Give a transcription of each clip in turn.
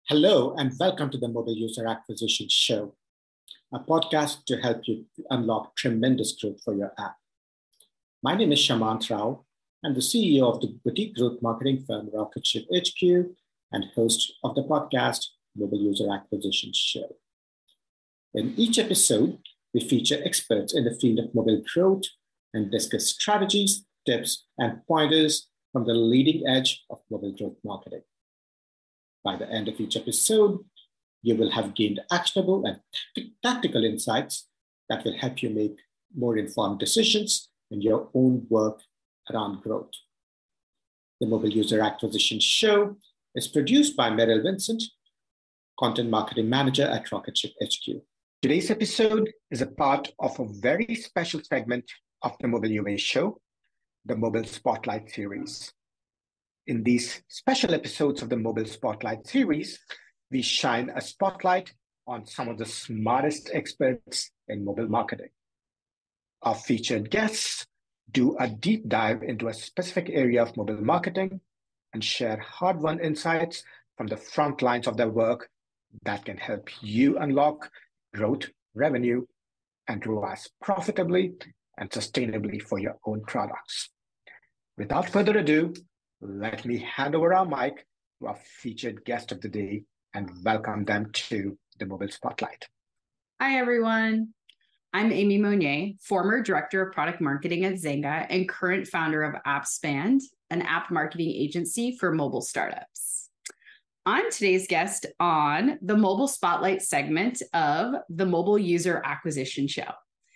Hello, and welcome to the Mobile User Acquisition Show, a podcast to help you unlock tremendous growth for your app. My name is Shamant Rao. I'm the CEO of the boutique growth marketing firm Rocketship HQ and host of the podcast Mobile User Acquisition Show. In each episode, we feature experts in the field of mobile growth and discuss strategies, tips, and pointers from the leading edge of mobile growth marketing. By the end of each episode, you will have gained actionable and tactical insights that will help you make more informed decisions in your own work around growth. The Mobile User Acquisition Show is produced by Meryl Vincent, Content Marketing Manager at Rocketship HQ. Today's episode is a part of a very special segment of the Mobile UA Show, the Mobile Spotlight Series. In these special episodes of the Mobile Spotlight series, we shine a spotlight on some of the smartest experts in mobile marketing. Our featured guests do a deep dive into a specific area of mobile marketing and share hard-won insights from the front lines of their work that can help you unlock growth, revenue, and ROAS profitably and sustainably for your own products. Without further ado, let me hand over our mic to our featured guest of the day and welcome them to the Mobile Spotlight. Hi, everyone. I'm Amy Monnier, former Director of Product Marketing at Zynga and current founder of AppSpand, an app marketing agency for mobile startups. I'm today's guest on the Mobile Spotlight segment of the Mobile User Acquisition Show.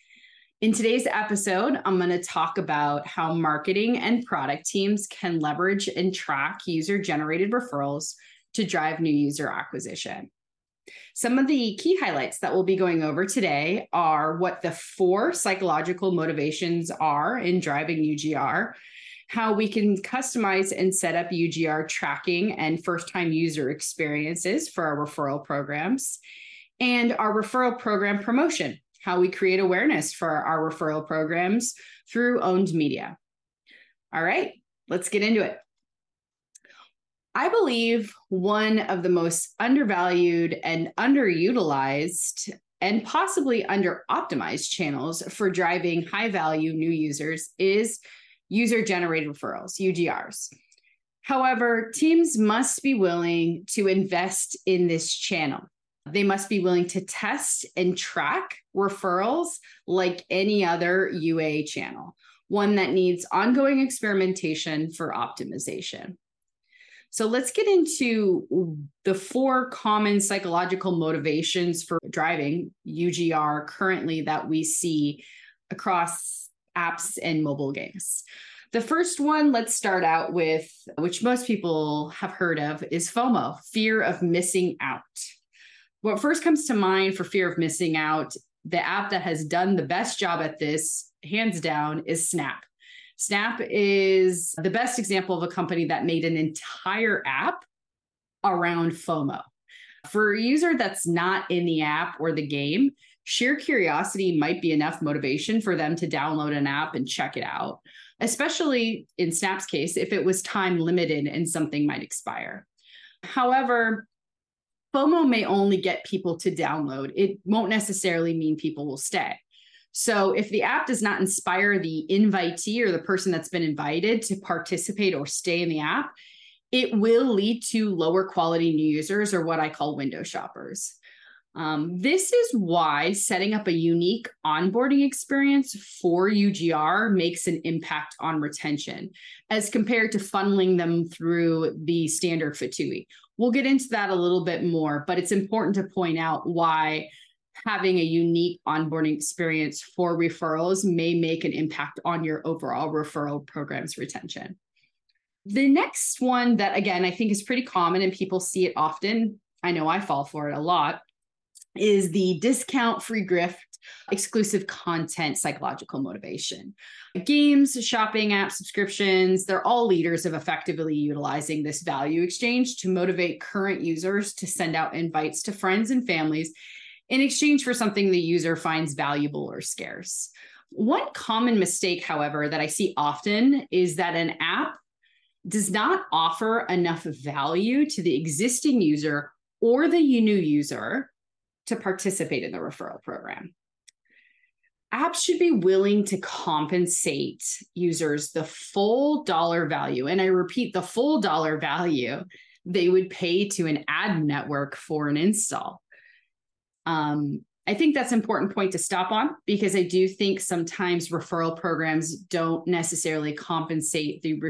In today's episode, I'm going to talk about how marketing and product teams can leverage and track user-generated referrals to drive new user acquisition. Some of the key highlights that we'll be going over today are what the 4 psychological motivations are in driving UGR, how we can customize and set up UGR tracking and first-time user experiences for our referral programs, and our referral program promotion, how we create awareness for our referral programs through owned media. All right, let's get into it. I believe one of the most undervalued and underutilized and possibly under-optimized channels for driving high-value new users is user-generated referrals, UGRs. However, teams must be willing to invest in this channel. They must be willing to test and track referrals like any other UA channel, one that needs ongoing experimentation for optimization. So let's get into the 4 common psychological motivations for driving UGR currently that we see across apps and mobile games. The first one, let's start out with, which most people have heard of, is FOMO, fear of missing out. What first comes to mind for fear of missing out, the app that has done the best job at this, hands down, is Snap. Snap is the best example of a company that made an entire app around FOMO. For a user that's not in the app or the game, sheer curiosity might be enough motivation for them to download an app and check it out, especially in Snap's case, if it was time limited and something might expire. However, FOMO may only get people to download. It won't necessarily mean people will stay. So if the app does not inspire the invitee or the person that's been invited to participate or stay in the app, it will lead to lower quality new users, or what I call window shoppers. This is why setting up a unique onboarding experience for UGR makes an impact on retention as compared to funneling them through the standard FTUE. We'll get into that a little bit more, but it's important to point out why having a unique onboarding experience for referrals may make an impact on your overall referral program's retention. The next one that, again, I think is pretty common and people see it often, I know I fall for it a lot, is the discount, free gift, exclusive content psychological motivation. Games, shopping apps, subscriptions, they're all leaders of effectively utilizing this value exchange to motivate current users to send out invites to friends and families in exchange for something the user finds valuable or scarce. One common mistake, however, that I see often is that an app does not offer enough value to the existing user or the new user to participate in the referral program. Apps should be willing to compensate users the full dollar value, and I repeat, the full dollar value they would pay to an ad network for an install. I think that's an important point to stop on, because I do think sometimes referral programs don't necessarily compensate the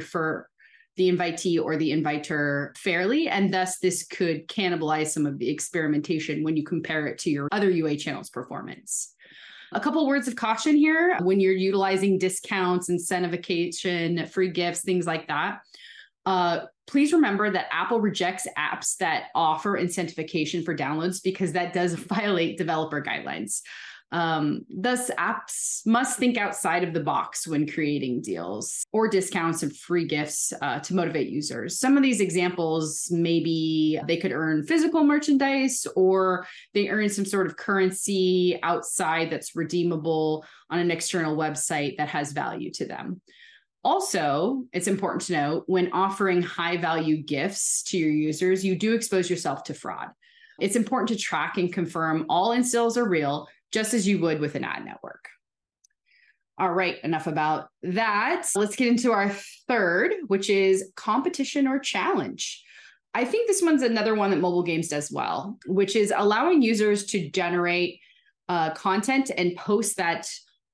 invitee or the inviter fairly, and thus this could cannibalize some of the experimentation when you compare it to your other UA channels' performance. A couple words of caution here when you're utilizing discounts, incentivification, free gifts, things like that. Please remember that Apple rejects apps that offer incentivification for downloads because that does violate developer guidelines. Thus, apps must think outside of the box when creating deals or discounts and free gifts to motivate users. Some of these examples, maybe they could earn physical merchandise, or they earn some sort of currency outside that's redeemable on an external website that has value to them. Also, it's important to note, when offering high value gifts to your users, you do expose yourself to fraud. It's important to track and confirm all installs are real, just as you would with an ad network. All right, enough about that. Let's get into our third, which is competition or challenge. I think this one's another one that mobile games does well, which is allowing users to generate content and post that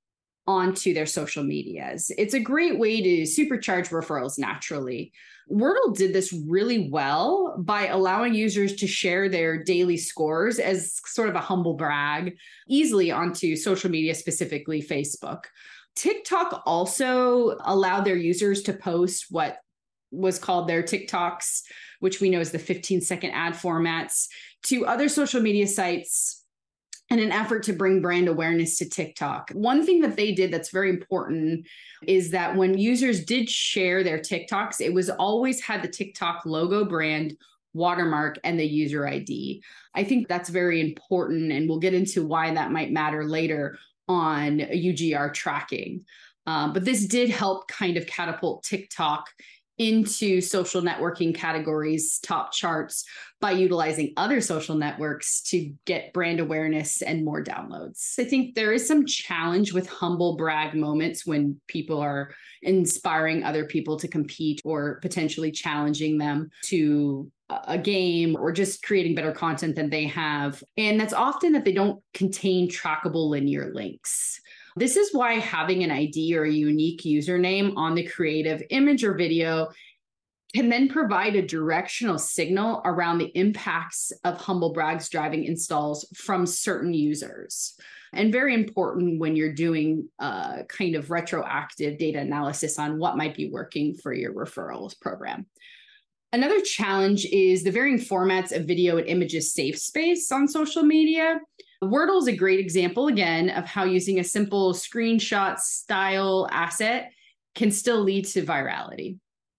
onto their social medias. It's a great way to supercharge referrals naturally. Wordle did this really well by allowing users to share their daily scores as sort of a humble brag easily onto social media, specifically Facebook. TikTok also allowed their users to post what was called their TikToks, which we know is the 15-second ad formats, to other social media sites in an effort to bring brand awareness to TikTok. One thing that they did that's very important is that when users did share their TikToks, it was always had the TikTok logo, brand, watermark, and the user ID. I think that's very important, and we'll get into why that might matter later on UGR tracking. But this did help kind of catapult TikTok into social networking categories, top charts, by utilizing other social networks to get brand awareness and more downloads. I think there is some challenge with humble brag moments when people are inspiring other people to compete or potentially challenging them to a game or just creating better content than they have. And that's often that they don't contain trackable linear links. This is why having an ID or a unique username on the creative image or video can then provide a directional signal around the impacts of humble brags driving installs from certain users. And very important when you're doing kind of retroactive data analysis on what might be working for your referrals program. Another challenge is the varying formats of video and images safe space on social media. Wordle is a great example, again, of how using a simple screenshot style asset can still lead to virality.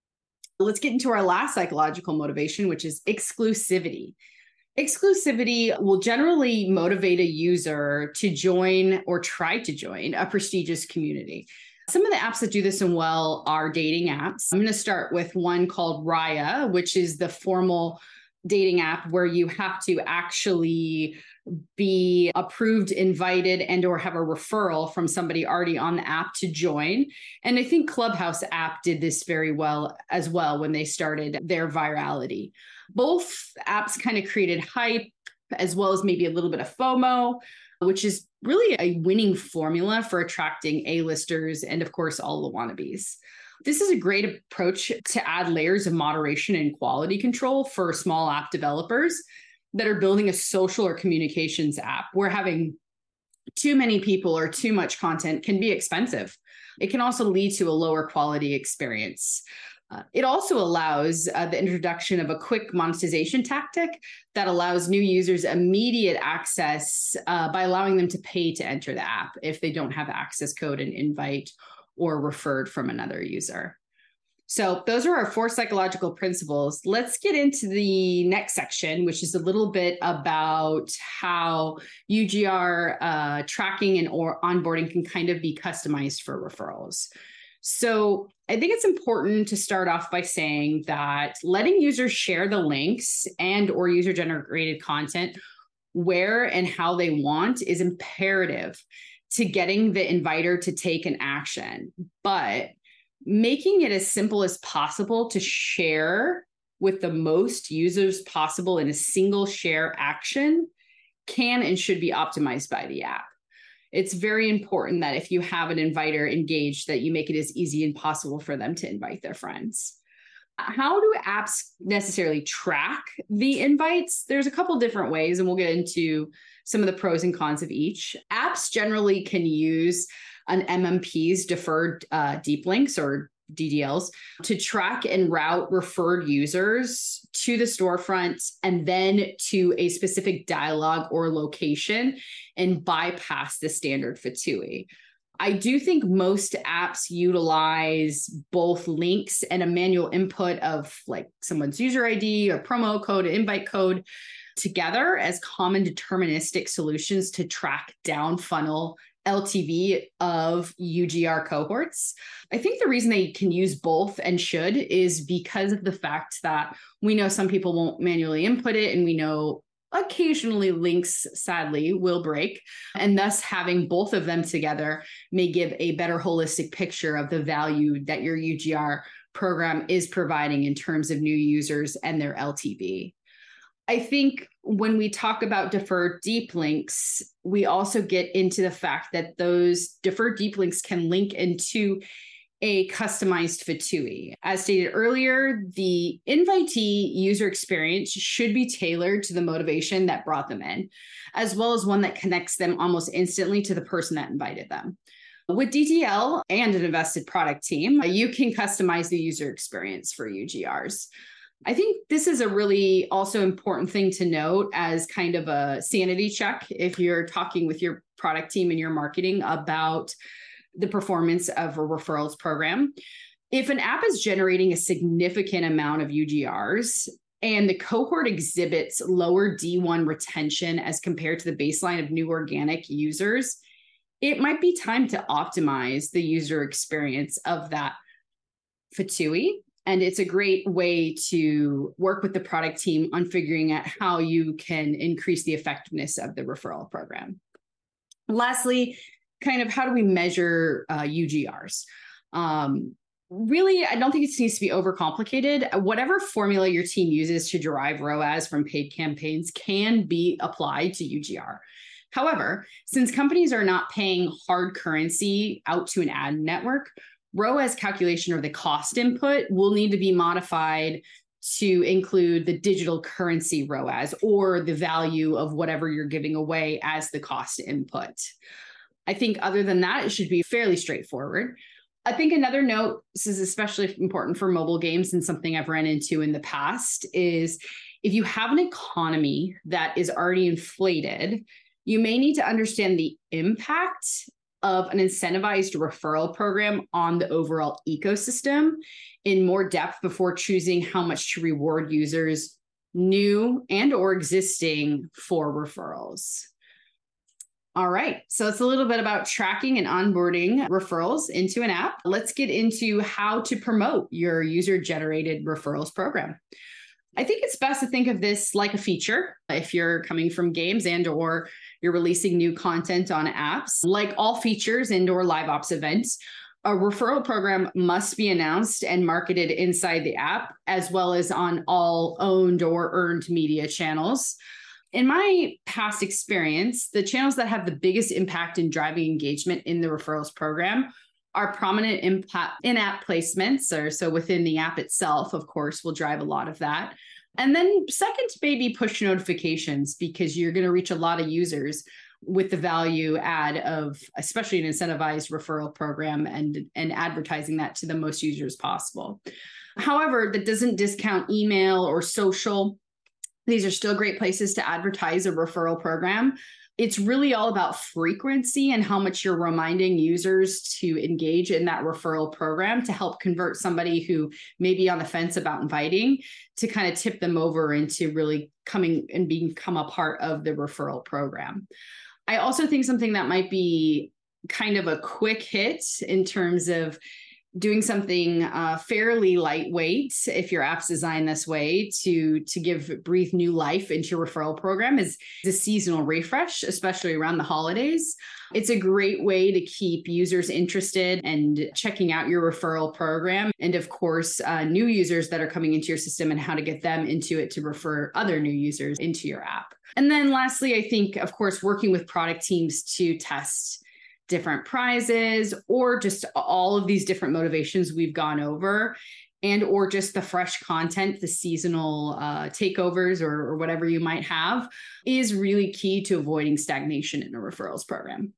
Let's get into our last psychological motivation, which is exclusivity. Exclusivity will generally motivate a user to join or try to join a prestigious community. Some of the apps that do this well are dating apps. I'm going to start with one called Raya, which is the formal dating app where you have to actually be approved, invited, and or have a referral from somebody already on the app to join. And I think Clubhouse app did this very well as well when they started their virality. Both apps kind of created hype as well as maybe a little bit of FOMO, which is really a winning formula for attracting A-listers and, of course, all the wannabes. This is a great approach to add layers of moderation and quality control for small app developers that are building a social or communications app, where having too many people or too much content can be expensive. It can also lead to a lower quality experience. It also allows the introduction of a quick monetization tactic that allows new users immediate access by allowing them to pay to enter the app if they don't have access code and invite or referred from another user. So those are our 4 psychological principles. Let's get into the next section, which is a little bit about how UGR tracking and or onboarding can kind of be customized for referrals. So I think it's important to start off by saying that letting users share the links and or user generated content where and how they want is imperative to getting the inviter to take an action. But making it as simple as possible to share with the most users possible in a single share action can and should be optimized by the app. It's very important that if you have an inviter engaged, that you make it as easy as possible for them to invite their friends. How do apps necessarily track the invites? There's a couple different ways, and we'll get into some of the pros and cons of each. Apps generally can use an MMP's deferred deep links or DDLs to track and route referred users to the storefront and then to a specific dialogue or location and bypass the standard FTUI. I do think most apps utilize both links and a manual input of like someone's user ID, a promo code, an invite code together as common deterministic solutions to track down funnel LTV of UGR cohorts. I think the reason they can use both and should is because of the fact that we know some people won't manually input it, and we know occasionally links, sadly, will break. And thus having both of them together may give a better holistic picture of the value that your UGR program is providing in terms of new users and their LTV. I think when we talk about deferred deep links, we also get into the fact that those deferred deep links can link into a customized FTUI. As stated earlier, the invitee user experience should be tailored to the motivation that brought them in, as well as one that connects them almost instantly to the person that invited them. With DDL and an invested product team, you can customize the user experience for UGRs. I think this is a really also important thing to note as kind of a sanity check if you're talking with your product team and your marketing about the performance of a referrals program. If an app is generating a significant amount of UGRs and the cohort exhibits lower D1 retention as compared to the baseline of new organic users, it might be time to optimize the user experience of that FTUI. And it's a great way to work with the product team on figuring out how you can increase the effectiveness of the referral program. Lastly, kind of how do we measure UGRs? Really, I don't think it needs to be overcomplicated. Whatever formula your team uses to derive ROAS from paid campaigns can be applied to UGR. However, since companies are not paying hard currency out to an ad network, ROAS calculation or the cost input will need to be modified to include the digital currency ROAS or the value of whatever you're giving away as the cost input. I think other than that, it should be fairly straightforward. I think another note, this is especially important for mobile games and something I've run into in the past, is if you have an economy that is already inflated, you may need to understand the impact of an incentivized referral program on the overall ecosystem in more depth before choosing how much to reward users, new and or existing, for referrals. All right, so it's a little bit about tracking and onboarding referrals into an app. Let's get into how to promote your user-generated referrals program. I think it's best to think of this like a feature. If you're coming from games and or you're releasing new content on apps, like all features and or live ops events, a referral program must be announced and marketed inside the app, as well as on all owned or earned media channels. In my past experience, the channels that have the biggest impact in driving engagement in the referrals program are prominent in-app placements, or so within the app itself, of course, will drive a lot of that. And then second, maybe push notifications, because you're going to reach a lot of users with the value add of especially an incentivized referral program and advertising that to the most users possible. However, that doesn't discount email or social. These are still great places to advertise a referral program. It's really all about frequency and how much you're reminding users to engage in that referral program to help convert somebody who may be on the fence about inviting to kind of tip them over into really coming and become a part of the referral program. I also think something that might be kind of a quick hit in terms of doing something fairly lightweight, if your app's designed this way to breathe new life into your referral program, is the seasonal refresh, especially around the holidays. It's a great way to keep users interested and checking out your referral program. And of course, new users that are coming into your system and how to get them into it to refer other new users into your app. And then lastly, I think, of course, working with product teams to test different prizes or just all of these different motivations we've gone over, and or just the fresh content, the seasonal takeovers or whatever you might have, is really key to avoiding stagnation in a referrals program.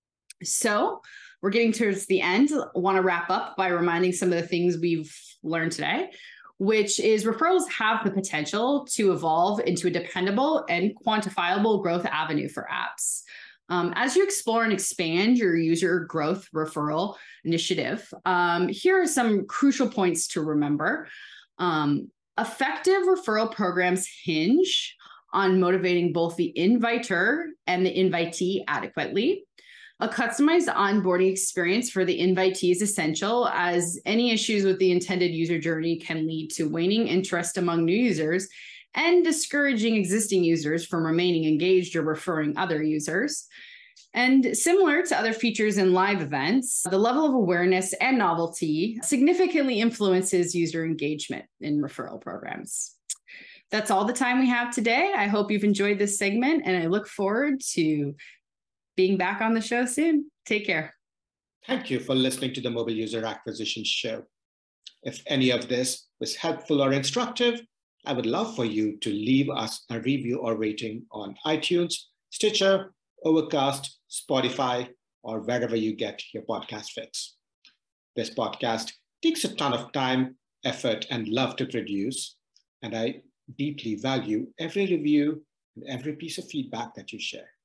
So we're getting towards the end. I want to wrap up by reminding some of the things we've learned today, which is referrals have the potential to evolve into a dependable and quantifiable growth avenue for apps. As you explore and expand your user growth referral initiative, here are some crucial points to remember. Effective referral programs hinge on motivating both the inviter and the invitee adequately. A customized onboarding experience for the invitee is essential, as any issues with the intended user journey can lead to waning interest among new users and discouraging existing users from remaining engaged or referring other users. And similar to other features in live events, the level of awareness and novelty significantly influences user engagement in referral programs. That's all the time we have today. I hope you've enjoyed this segment, and I look forward to being back on the show soon. Take care. Thank you for listening to the Mobile User Acquisition Show. If any of this was helpful or instructive, I would love for you to leave us a review or rating on iTunes, Stitcher, Overcast, Spotify, or wherever you get your podcast fix. This podcast takes a ton of time, effort, and love to produce, and I deeply value every review and every piece of feedback that you share.